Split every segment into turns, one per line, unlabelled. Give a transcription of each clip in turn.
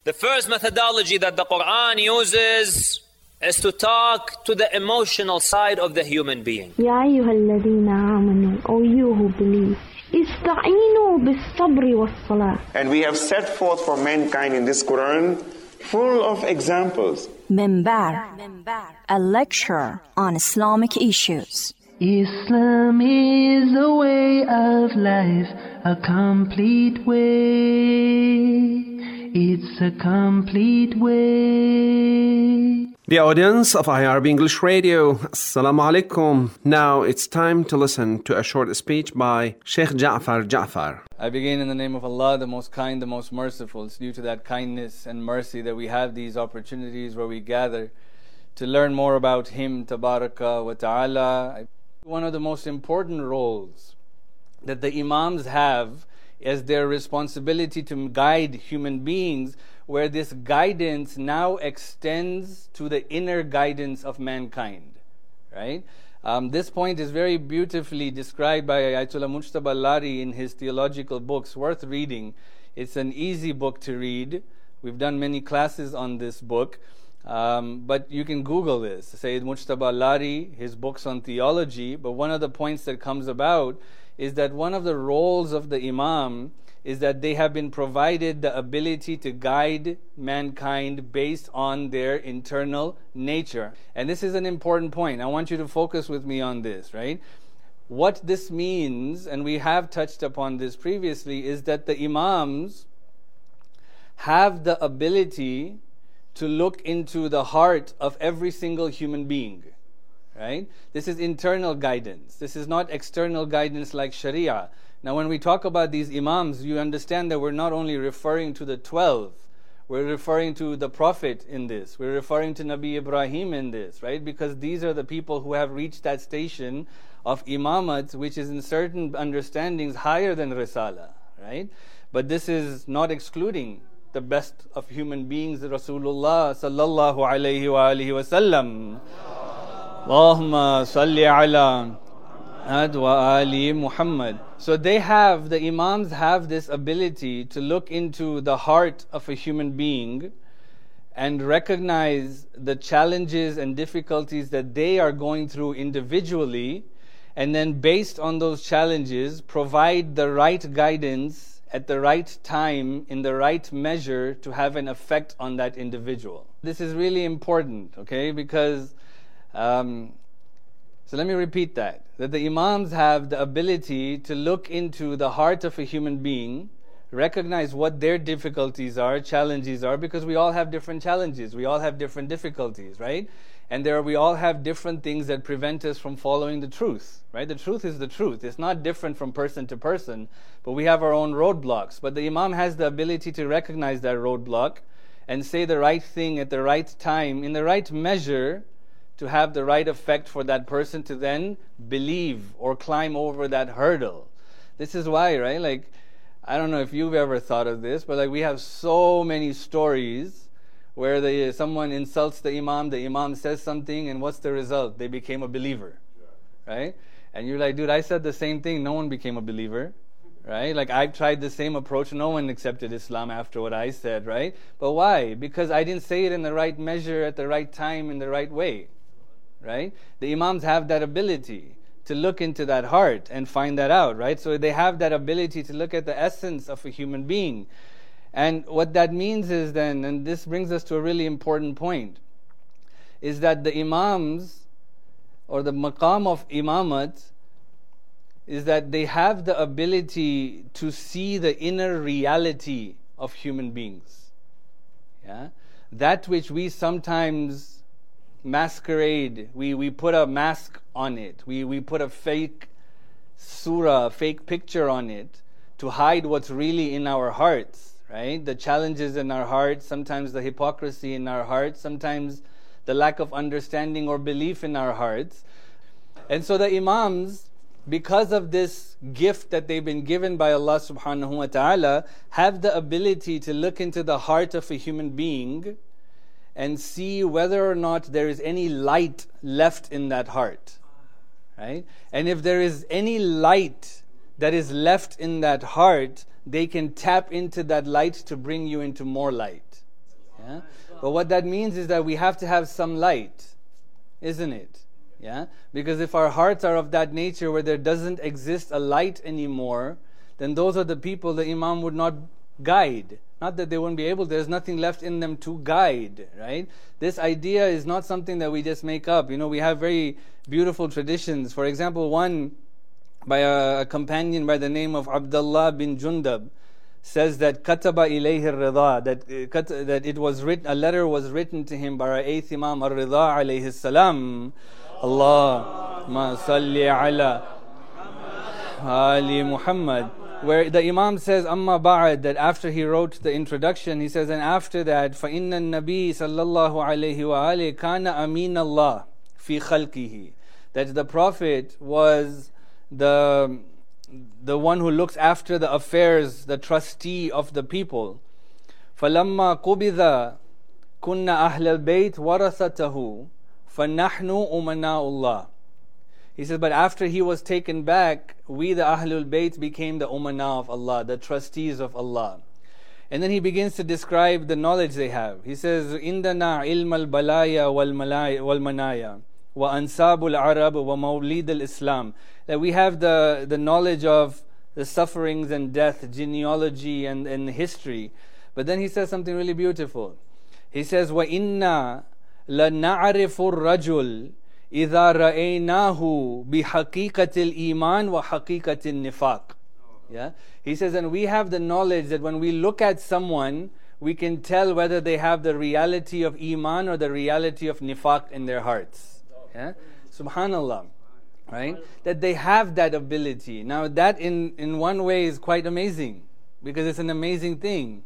The first methodology that the Quran uses is to talk to the emotional side of the human being.
يا أيها الذين آمنوا, O you who believe, استعينوا بالصبر والصلاة.
And we have set forth for mankind in this Quran full of examples.
Minbar, a lecture on Islamic issues.
Islam is a way of life, a complete way. It's a complete way.
The audience of IRB English Radio, Assalamu alaikum. Now it's time to listen to a short speech by Sheikh Ja'far Ja'far.
I begin in the name of Allah, the most kind, the most merciful. It's due to that kindness and mercy that we have these opportunities where we gather to learn more about Him, Tabaraka wa Ta'ala. One of the most important roles that the Imams have as their responsibility to guide human beings, where this guidance now extends to the inner guidance of mankind, right? This point is very beautifully described by Ayatollah Mujtaba Al-Lari in his theological books, worth reading. It's an easy book to read. We've done many classes on this book, but you can Google this, Sayyid Mujtaba Al-Lari, his books on theology. But one of the points that comes about is that one of the roles of the Imam is that they have been provided the ability to guide mankind based on their internal nature. And this is an important point. I want you to focus with me on this, right? What this means, and we have touched upon this previously, is that the Imams have the ability to look into the heart of every single human being. Right? This is internal guidance. This is not external guidance like Sharia. Now when we talk about these Imams, you understand that we're not only referring to the 12, we're referring to the Prophet in this, we're referring to Nabi Ibrahim in this, right? Because these are the people who have reached that station of Imamat, which is in certain understandings higher than Risala, right? But this is not excluding the best of human beings, Rasulullah sallallahu alayhi wa alihi wa sallam. Allahumma salli ala wa ali Muhammad. So the Imams have this ability to look into the heart of a human being and recognize the challenges and difficulties that they are going through individually, and then based on those challenges, provide the right guidance at the right time, in the right measure, to have an effect on that individual. This is really important, okay, because so let me repeat that the Imams have the ability to look into the heart of a human being, recognize what their difficulties are, challenges are, because we all have different challenges, we all have different difficulties, right? And we all have different things that prevent us from following the truth, right? The truth is the truth. It's not different from person to person, but we have our own roadblocks. But the Imam has the ability to recognize that roadblock and say the right thing at the right time, in the right measure, to have the right effect for that person to then believe or climb over that hurdle. This is why, right? Like, I don't know if you've ever thought of this, but like we have so many stories where someone insults the Imam says something, and what's the result? They became a believer, right? And you're like, dude, I said the same thing, no one became a believer, right? Like I've tried the same approach, no one accepted Islam after what I said, right? But why? Because I didn't say it in the right measure, at the right time, in the right way. Right? The Imams have that ability to look into that heart and find that out, right? So they have that ability to look at the essence of a human being. And what that means is then, and this brings us to a really important point, is that the Imams, or the maqam of Imamat, is that they have the ability to see the inner reality of human beings. Yeah? That which we sometimes masquerade, we put a mask on it, we put a fake surah, a fake picture on it to hide what's really in our hearts, right? The challenges in our hearts, sometimes the hypocrisy in our hearts, sometimes the lack of understanding or belief in our hearts. And so the Imams, because of this gift that they've been given by Allah subhanahu wa ta'ala, have the ability to look into the heart of a human being and see whether or not there is any light left in that heart, right? And if there is any light that is left in that heart, they can tap into that light to bring you into more light. Yeah? But what that means is that we have to have some light, isn't it? Yeah? Because if our hearts are of that nature where there doesn't exist a light anymore, then those are the people the Imam would not guide. Not that they wouldn't be able, there's nothing left in them to guide, right? This idea is not something that we just make up. We have very beautiful traditions. For example, one by a companion by the name of Abdullah bin Jundab says that kataba ilayhi ar-ridha, that it was written, a letter was written to him by our 8th Imam ar-Ridha alayhi salam. Allahumma salli ala Ali Muhammad, where the Imam says, Amma ba'ad, that after he wrote the introduction, he says, and after that, فَإِنَّ النَّبِي صَلَّى اللَّهُ عَلَيْهِ وَآلِهِ كَانَ أَمِينَ اللَّهِ فِي خَلْقِهِ, that the Prophet was the one who looks after the affairs, the trustee of the people. فَلَمَّا قُبِذَ كُنَّ أَهْلَ الْبَيْتِ وَرَثَتَهُ فَنَحْنُ أُمَنَاءُ اللَّهِ. He says, but after he was taken back, we the Ahlul Bayt became the Umana of Allah, the trustees of Allah. And then he begins to describe the knowledge they have. He says, Indana ilm al-balaya wal-manaya wa ansab al-arab wa mawlid al-islam. That we have the knowledge of the sufferings and death, genealogy and history. But then he says something really beautiful. He says, wa inna la na'arifu ar-rajul إِذَا رَأَيْنَاهُ بِحَقِيقَةِ الْإِيمَانِ وَحَقِيقَةِ النِّفَاقِ. Yeah? He says, and we have the knowledge that when we look at someone, we can tell whether they have the reality of Iman or the reality of Nifaq in their hearts. Yeah? Subhanallah. Right? That they have that ability. Now that in one way is quite amazing, because it's an amazing thing.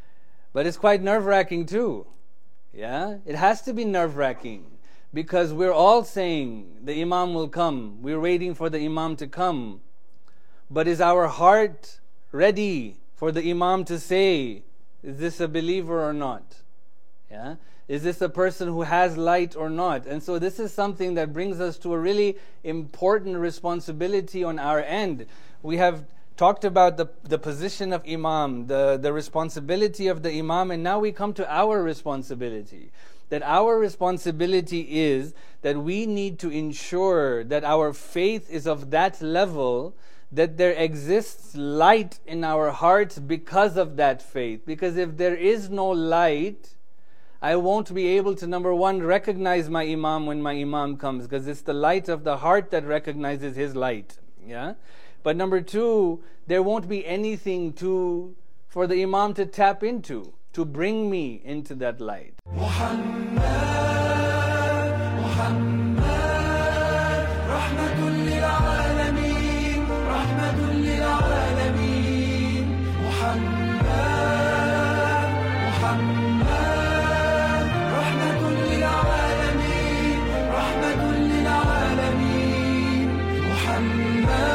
But it's quite nerve-wracking too. Yeah? It has to be nerve-wracking. Because we're all saying the Imam will come. We're waiting for the Imam to come. But is our heart ready for the Imam to say, is this a believer or not? Yeah? Is this a person who has light or not? And so this is something that brings us to a really important responsibility on our end. We have talked about the position of Imam, the responsibility of the Imam, and now we come to our responsibility. That our responsibility is that we need to ensure that our faith is of that level that there exists light in our hearts because of that faith. Because if there is no light, I won't be able to, number one, recognize my Imam when my Imam comes, because it's the light of the heart that recognizes his light. Yeah? But number two, there won't be anything for the Imam to tap into, to bring me into that light. Muhammad, Muhammad, rahmatun lil alameen, rahmatun lil alameen. Muhammad, Muhammad, rahmatun lil alameen, rahmatun lil alameen. Muhammad.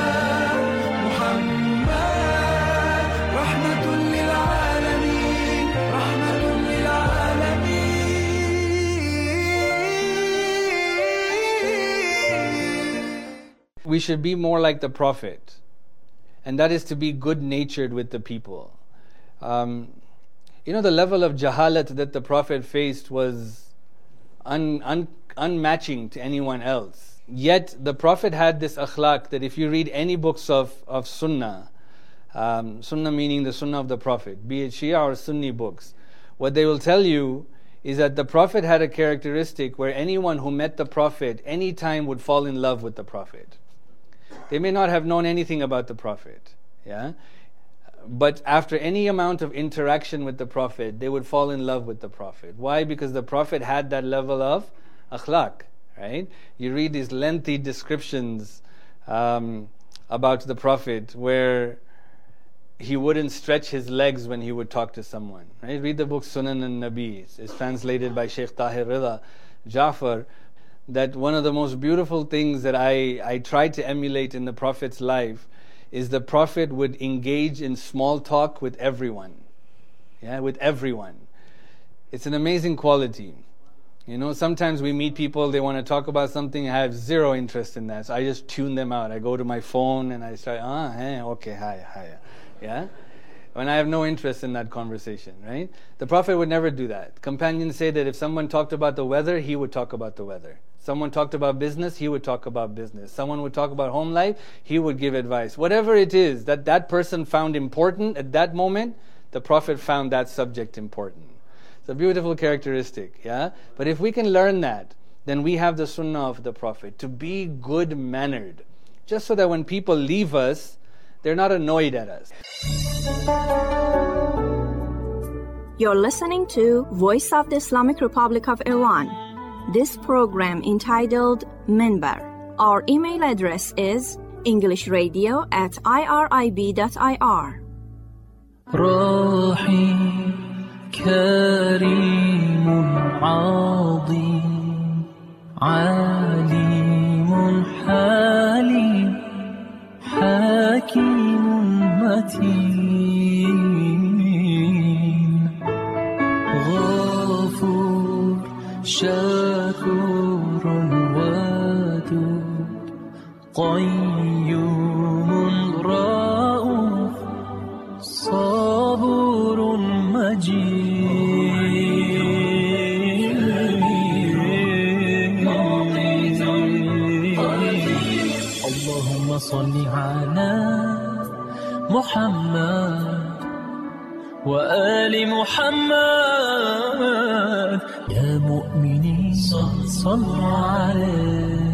We should be more like the Prophet, and that is to be good-natured with the people. The level of jahalat that the Prophet faced was unmatching to anyone else. Yet the Prophet had this akhlaq that if you read any books of Sunnah, Sunnah meaning the Sunnah of the Prophet, be it Shia or Sunni books, what they will tell you is that the Prophet had a characteristic where anyone who met the Prophet any time would fall in love with the Prophet. They may not have known anything about the Prophet, yeah, but after any amount of interaction with the Prophet, they would fall in love with the Prophet. Why? Because the Prophet had that level of akhlaq, right? You read these lengthy descriptions about the Prophet where he wouldn't stretch his legs when he would talk to someone, right? Read the book Sunan al-Nabi. It's translated by Sheikh Tahir Rida Jafar. That one of the most beautiful things that I try to emulate in the Prophet's life is the Prophet would engage in small talk with everyone. Yeah, with everyone. It's an amazing quality. Sometimes we meet people, they want to talk about something, I have zero interest in that. So I just tune them out. I go to my phone and I start, okay, hi. Yeah? when I have no interest in that conversation, right? The Prophet would never do that. Companions say that if someone talked about the weather, he would talk about the weather. Someone talked about business, he would talk about business. Someone would talk about home life, he would give advice. Whatever it is that that person found important at that moment, the Prophet found that subject important. It's a beautiful characteristic, yeah? But if we can learn that, then we have the sunnah of the Prophet, to be good-mannered, just so that when people leave us, they're not annoyed at us.
You're listening to Voice of the Islamic Republic of Iran. This program entitled Minbar. Our email address is englishradio@irib.ir.
رحيم كريم عظيم عليم حليم حكيم متين غفور شكور ودود قيوم رؤوف صبور مجيد اللهم صل على محمد وآل محمد يا مؤمنين صلوا عليه